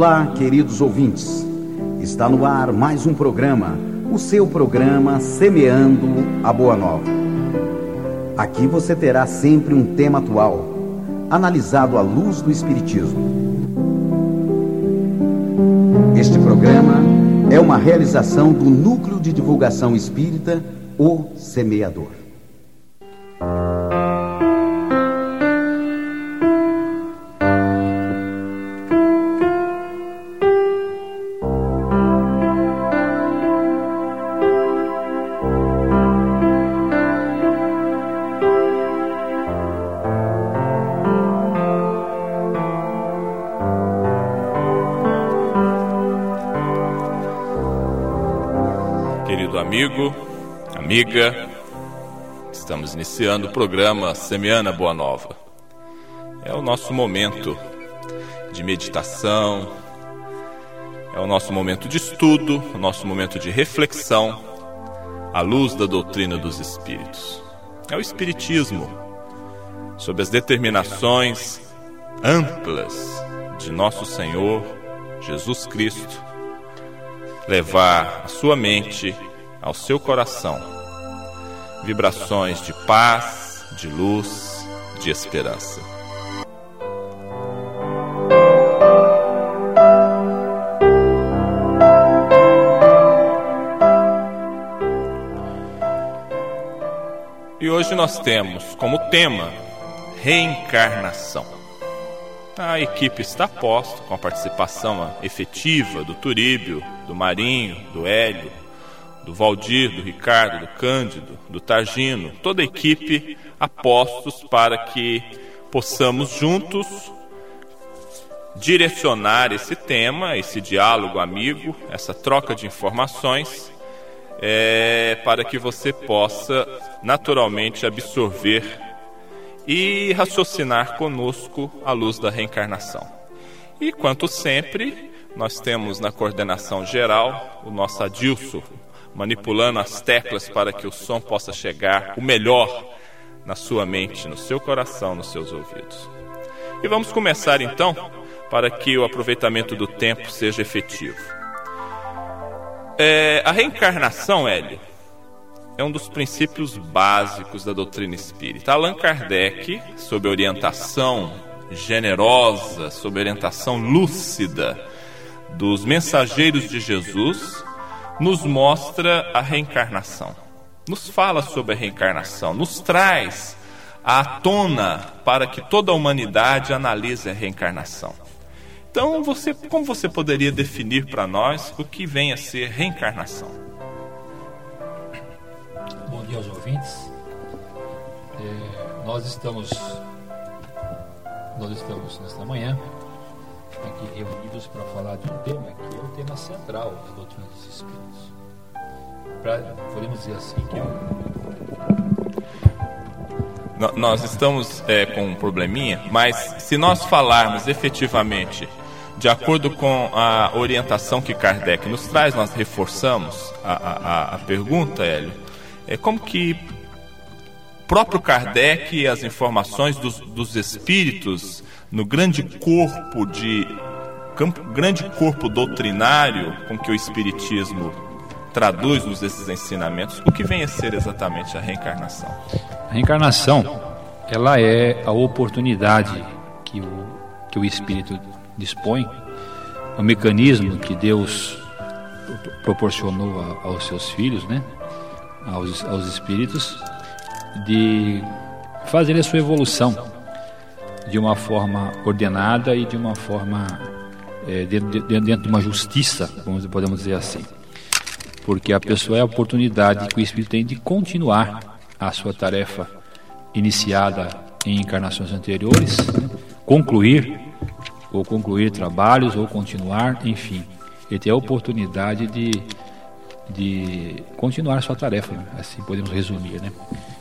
Olá, queridos ouvintes. Está no ar mais um programa, o seu programa Semeando a Boa Nova. Aqui você terá sempre um tema atual, analisado à luz do Espiritismo. Este programa é uma realização do Núcleo de Divulgação Espírita, O Semeador. Amigo, amiga, estamos iniciando o programa Semeando a Boa Nova. É o nosso momento de meditação, é o nosso momento de estudo, o nosso momento de reflexão à luz da doutrina dos Espíritos. É o Espiritismo, sob as determinações amplas de nosso Senhor Jesus Cristo, levar a sua mente ao seu coração vibrações de paz, de luz, de esperança. E hoje nós temos como tema reencarnação. A equipe está posta com a participação efetiva do Turíbio, do Marinho, do Hélio, do Valdir, do Ricardo, do Cândido, do Targino, toda a equipe a postos para que possamos juntos direcionar esse tema, esse diálogo amigo, essa troca de informações, para que você possa naturalmente absorver e raciocinar conosco à luz da reencarnação. E quanto sempre, nós temos na coordenação geral o nosso Adilson, manipulando as teclas para que o som possa chegar o melhor na sua mente, no seu coração, nos seus ouvidos. E vamos começar então, para que o aproveitamento do tempo seja efetivo. A reencarnação, Hélio, é um dos princípios básicos da doutrina espírita. Allan Kardec, sob orientação generosa, sob orientação lúcida dos mensageiros de Jesus, nos mostra a reencarnação, nos fala sobre a reencarnação, nos traz à tona para que toda a humanidade analise a reencarnação. Então, como você poderia definir para nós o que vem a ser reencarnação? Bom dia aos ouvintes. Nós estamos nesta manhã aqui reunidos para falar de um tema que é o tema central da doutrina dos Espíritos. Podemos dizer assim que nós estamos com um probleminha, mas se nós falarmos efetivamente de acordo com a orientação que Kardec nos traz, nós reforçamos a pergunta, Hélio, como que o próprio Kardec e as informações dos Espíritos no grande corpo doutrinário com que o Espiritismo traduz-nos esses ensinamentos, o que vem a ser exatamente a reencarnação? A reencarnação, ela é a oportunidade que o Espírito dispõe, o mecanismo que Deus proporcionou aos seus filhos, né? aos Espíritos, de fazer a sua evolução de uma forma ordenada e de uma forma dentro de uma justiça, podemos dizer assim, porque a pessoa é a oportunidade que o Espírito tem de continuar a sua tarefa iniciada em encarnações anteriores, né? concluir trabalhos ou continuar, enfim, ele tem a oportunidade de continuar a sua tarefa, né? Assim podemos resumir, né?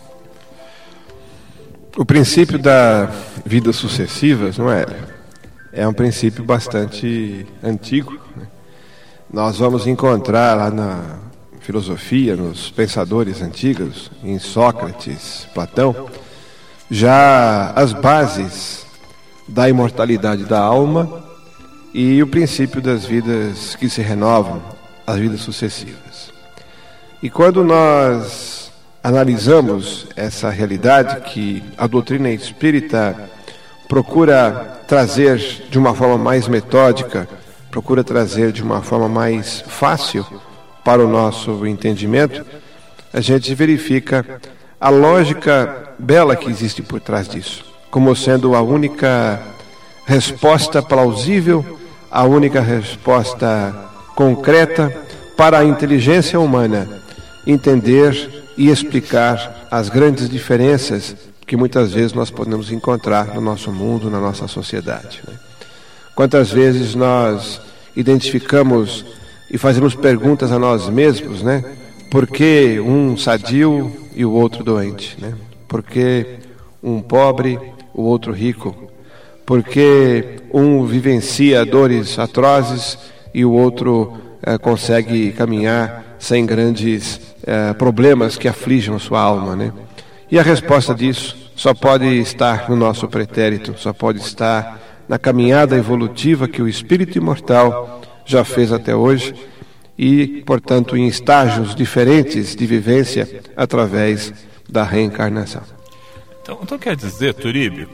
O princípio da vida sucessivas, não é? É um princípio bastante antigo, né? Nós vamos encontrar lá na filosofia, nos pensadores antigos, em Sócrates, Platão, já as bases da imortalidade da alma e o princípio das vidas que se renovam, as vidas sucessivas. E quando nós analisamos essa realidade que a doutrina espírita procura trazer de uma forma mais metódica, procura trazer de uma forma mais fácil para o nosso entendimento, a gente verifica a lógica bela que existe por trás disso, como sendo a única resposta plausível, a única resposta concreta para a inteligência humana entender e explicar as grandes diferenças que muitas vezes nós podemos encontrar no nosso mundo, na nossa sociedade. Quantas vezes nós identificamos e fazemos perguntas a nós mesmos, Por que um sadio e o outro doente, Por que um pobre, o outro rico? Por que um vivencia dores atrozes e o outro consegue caminhar sem grandes problemas que afligem a sua alma, E a resposta disso só pode estar no nosso pretérito, só pode estar na caminhada evolutiva que o espírito imortal já fez até hoje e, portanto, em estágios diferentes de vivência através da reencarnação. Então quer dizer, Turíbio,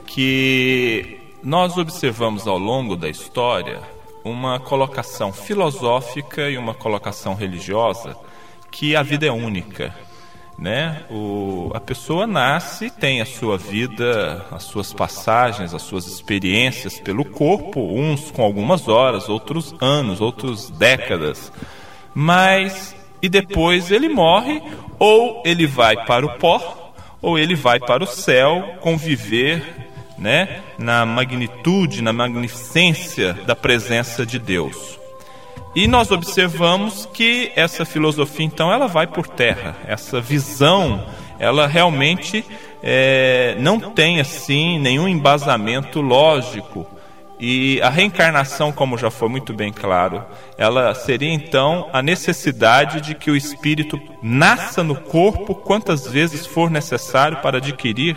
que nós observamos ao longo da história uma colocação filosófica e uma colocação religiosa que a vida é única, A pessoa nasce, tem a sua vida, as suas passagens, as suas experiências pelo corpo, uns com algumas horas, outros anos, outros décadas, e depois ele morre, ou ele vai para o pó, ou ele vai para o céu conviver, na magnitude, na magnificência da presença de Deus. E nós observamos que essa filosofia, então, ela vai por terra. Essa visão, ela realmente não tem, assim, nenhum embasamento lógico. E a reencarnação, como já foi muito bem claro, ela seria, então, a necessidade de que o espírito nasça no corpo quantas vezes for necessário para adquirir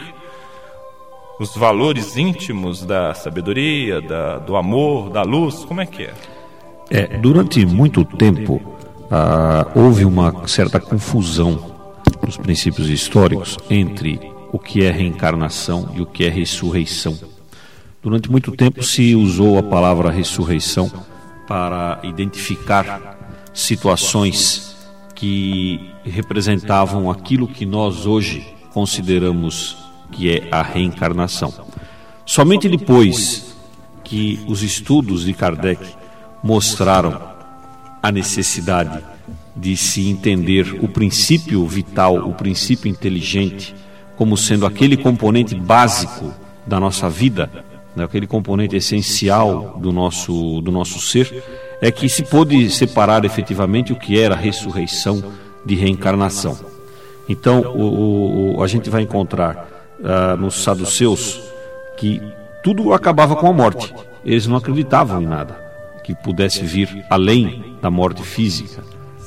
os valores íntimos da sabedoria, do amor, da luz. Como é que é? Durante muito tempo houve uma certa confusão nos princípios históricos entre o que é reencarnação e o que é ressurreição. Durante muito tempo se usou a palavra ressurreição para identificar situações que representavam aquilo que nós hoje consideramos que é a reencarnação. Somente depois que os estudos de Kardec mostraram a necessidade de se entender o princípio vital, o princípio inteligente, como sendo aquele componente básico da nossa vida, aquele componente essencial do nosso ser, é que se pôde separar efetivamente o que era ressurreição de reencarnação. Então, a gente vai encontrar nos saduceus que tudo acabava com a morte. Eles não acreditavam em nada que pudesse vir além da morte física,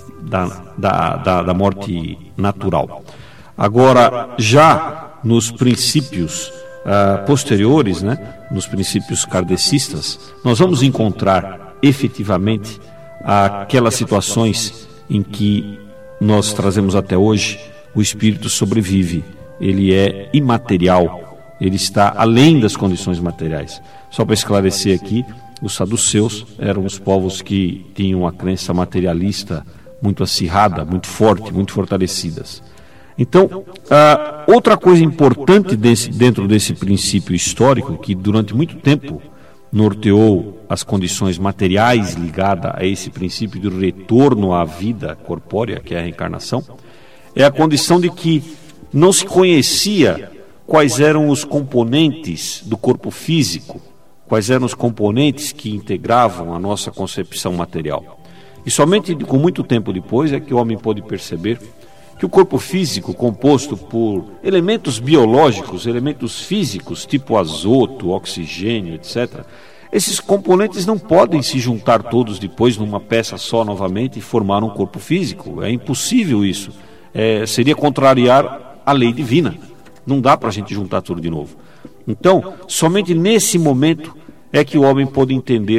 da morte natural. Agora, já nos princípios posteriores, nos princípios kardecistas, nós vamos encontrar efetivamente aquelas situações em que nós trazemos até hoje, o espírito sobrevive, ele é imaterial, ele está além das condições materiais. Só para esclarecer aqui, os saduceus eram os povos que tinham a crença materialista muito acirrada, muito forte, muito fortalecidas. Então, outra coisa importante dentro desse princípio histórico, que durante muito tempo norteou as condições materiais ligadas a esse princípio de retorno à vida corpórea, que é a reencarnação, é a condição de que não se conhecia quais eram os componentes do corpo físico, quais eram os componentes que integravam a nossa concepção material. E somente com muito tempo depois é que o homem pôde perceber que o corpo físico, composto por elementos biológicos, elementos físicos, tipo azoto, oxigênio, etc., esses componentes não podem se juntar todos depois numa peça só novamente e formar um corpo físico. É impossível isso. Seria contrariar a lei divina. Não dá para a gente juntar tudo de novo. Então, somente nesse momento é que o homem pôde entender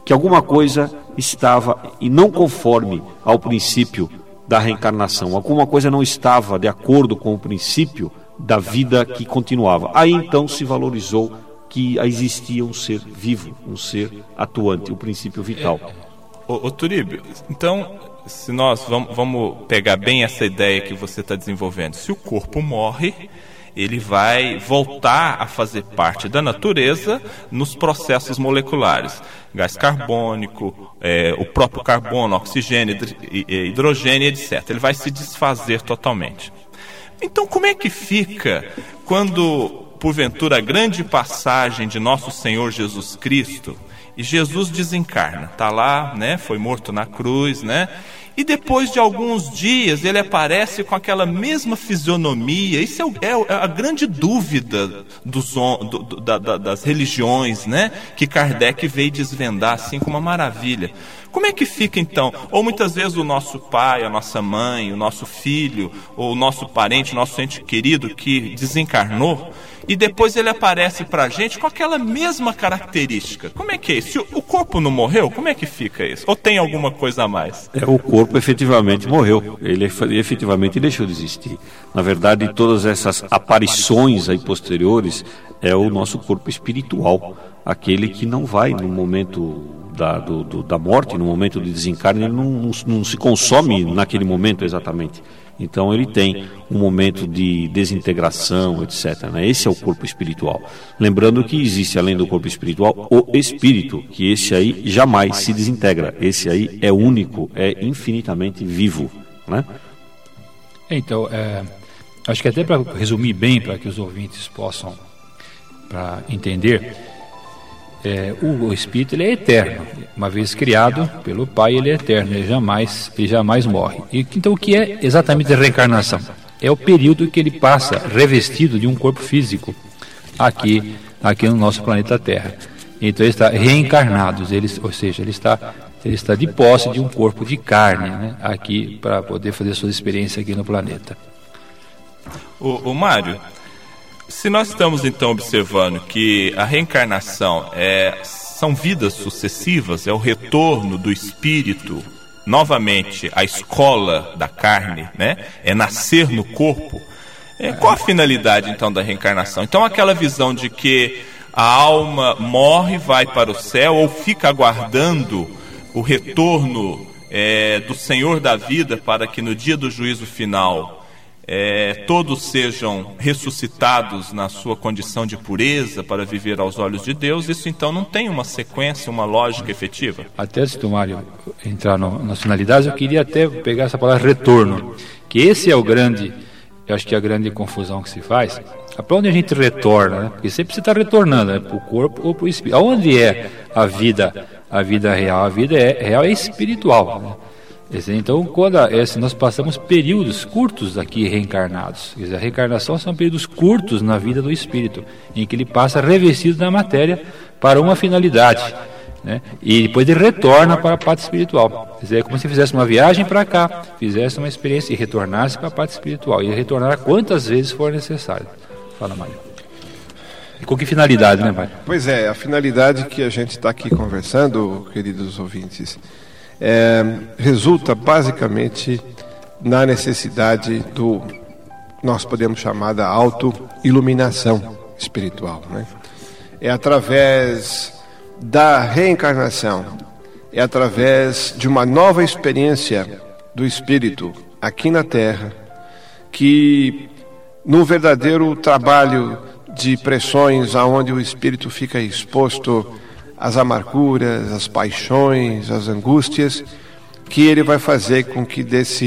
que alguma coisa estava e não conforme ao princípio da reencarnação, alguma coisa não estava de acordo com o princípio da vida que continuava. Aí então se valorizou que existia um ser vivo, um ser atuante, o princípio vital. Ô Turíbio, então, se nós vamos pegar bem essa ideia que você está desenvolvendo, se o corpo morre, ele vai voltar a fazer parte da natureza nos processos moleculares. Gás carbônico, o próprio carbono, oxigênio, hidrogênio, etc. Ele vai se desfazer totalmente. Então, como é que fica quando, porventura, a grande passagem de nosso Senhor Jesus Cristo, e Jesus desencarna, está lá, né, foi morto na cruz, né? E depois de alguns dias ele aparece com aquela mesma fisionomia. Isso é a grande dúvida das religiões, né? Que Kardec veio desvendar assim com uma maravilha. Como é que fica então? Ou muitas vezes o nosso pai, a nossa mãe, o nosso filho, ou o nosso parente, o nosso ente querido que desencarnou, e depois ele aparece para a gente com aquela mesma característica. Como é que é isso? Se o corpo não morreu, como é que fica isso? Ou tem alguma coisa a mais? O corpo efetivamente morreu, ele efetivamente deixou de existir. Na verdade, todas essas aparições aí posteriores é o nosso corpo espiritual, aquele que não vai no momento da morte, no momento de desencarne, ele não se consome naquele momento exatamente. Então ele tem um momento de desintegração, etc. Né? Esse é o corpo espiritual. Lembrando que existe, além do corpo espiritual, o espírito, que esse aí jamais se desintegra. Esse aí é único, é infinitamente vivo. Né? Então, acho que até para resumir bem, para que os ouvintes possam entender, o espírito ele é eterno. Uma vez criado pelo Pai, ele é eterno, ele jamais morre. Então, o que é exatamente a reencarnação? É o período que ele passa revestido de um corpo físico aqui no nosso planeta Terra. Então ele está reencarnado, ou seja, ele está de posse de um corpo de carne, né, aqui para poder fazer suas experiências aqui no planeta. O Mário, se nós estamos então observando que a reencarnação são vidas sucessivas, é o retorno do espírito novamente à escola da carne, né? É nascer no corpo. Qual a finalidade então da reencarnação? Então aquela visão de que a alma morre, vai para o céu ou fica aguardando o retorno do Senhor da vida para que no dia do juízo final todos sejam ressuscitados na sua condição de pureza para viver aos olhos de Deus, isso então não tem uma sequência, uma lógica efetiva? Até se o Mário entrar nas finalidades, eu queria até pegar essa palavra retorno, que esse é eu acho que é a grande confusão que se faz. Para onde a gente retorna, né? Porque sempre você está retornando, né? Para o corpo ou para o espírito. Aonde é a vida real? A vida real é espiritual, né? Então, nós passamos períodos curtos aqui reencarnados. Quer dizer, a reencarnação são períodos curtos na vida do espírito, em que ele passa revestido da matéria para uma finalidade, né? E depois ele retorna para a parte espiritual. Quer dizer, é como se fizesse uma viagem para cá, fizesse uma experiência e retornasse para a parte espiritual. E retornar quantas vezes for necessário. Fala, Mário. E com que finalidade, né, Mário? Pois a finalidade que a gente está aqui conversando, queridos ouvintes, resulta basicamente na necessidade nós podemos chamar da auto-iluminação espiritual, né? É através da reencarnação, é através de uma nova experiência do espírito aqui na Terra, que no verdadeiro trabalho de pressões aonde o espírito fica exposto às amarguras, às paixões, às angústias, que ele vai fazer com que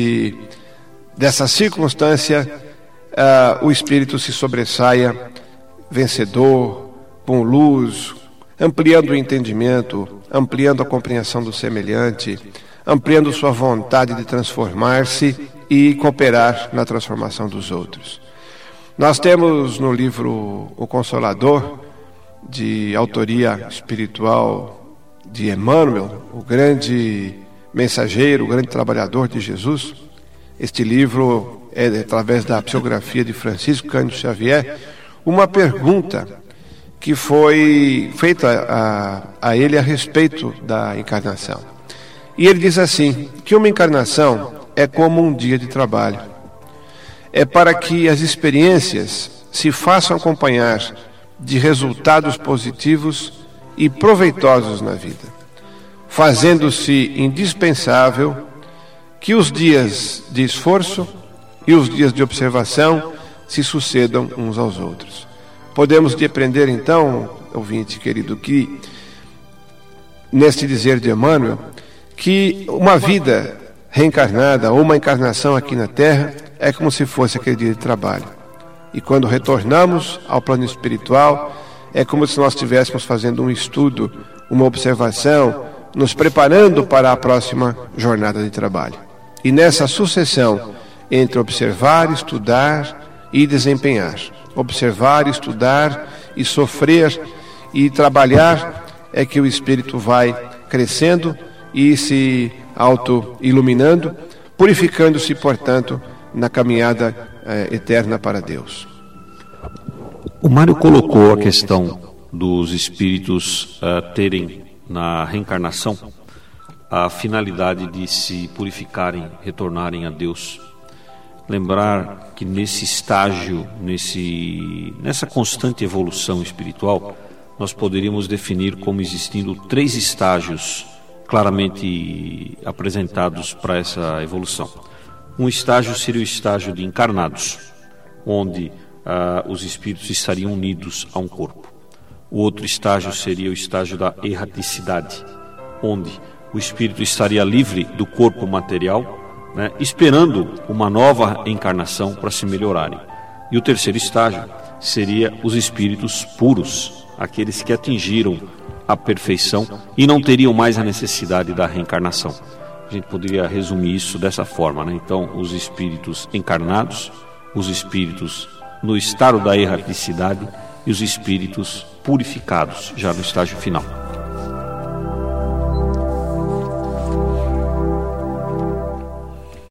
dessa circunstância o espírito se sobressaia vencedor, com luz, ampliando o entendimento, ampliando a compreensão do semelhante, ampliando sua vontade de transformar-se e cooperar na transformação dos outros. Nós temos no livro O Consolador, de autoria espiritual de Emmanuel, o grande mensageiro, o grande trabalhador de Jesus. Este livro é através da psicografia de Francisco Cândido Xavier, uma pergunta que foi feita a ele a respeito da encarnação. E ele diz assim, que uma encarnação é como um dia de trabalho. É para que as experiências se façam acompanhar de resultados positivos e proveitosos na vida, fazendo-se indispensável que os dias de esforço e os dias de observação se sucedam uns aos outros. Podemos depreender então, ouvinte querido, que neste dizer de Emmanuel, que uma vida reencarnada ou uma encarnação aqui na Terra é como se fosse aquele dia de trabalho. E quando retornamos ao plano espiritual, é como se nós estivéssemos fazendo um estudo, uma observação, nos preparando para a próxima jornada de trabalho. E nessa sucessão entre observar, estudar e desempenhar, observar, estudar e sofrer e trabalhar, é que o espírito vai crescendo e se auto-iluminando, purificando-se, portanto, na caminhada eterna para Deus. O Mário colocou a questão dos espíritos terem na reencarnação a finalidade de se purificarem, retornarem a Deus. Lembrar que nesse estágio, nessa constante evolução espiritual, nós poderíamos definir como existindo 3 estágios claramente apresentados para essa evolução. Um estágio seria o estágio de encarnados, onde os espíritos estariam unidos a um corpo. O outro estágio seria o estágio da erraticidade, onde o espírito estaria livre do corpo material, esperando uma nova encarnação para se melhorarem. E o terceiro estágio seria os espíritos puros, aqueles que atingiram a perfeição e não teriam mais a necessidade da reencarnação. A gente poderia resumir isso dessa forma, Então, os espíritos encarnados, os espíritos no estado da erraticidade e os espíritos purificados, já no estágio final.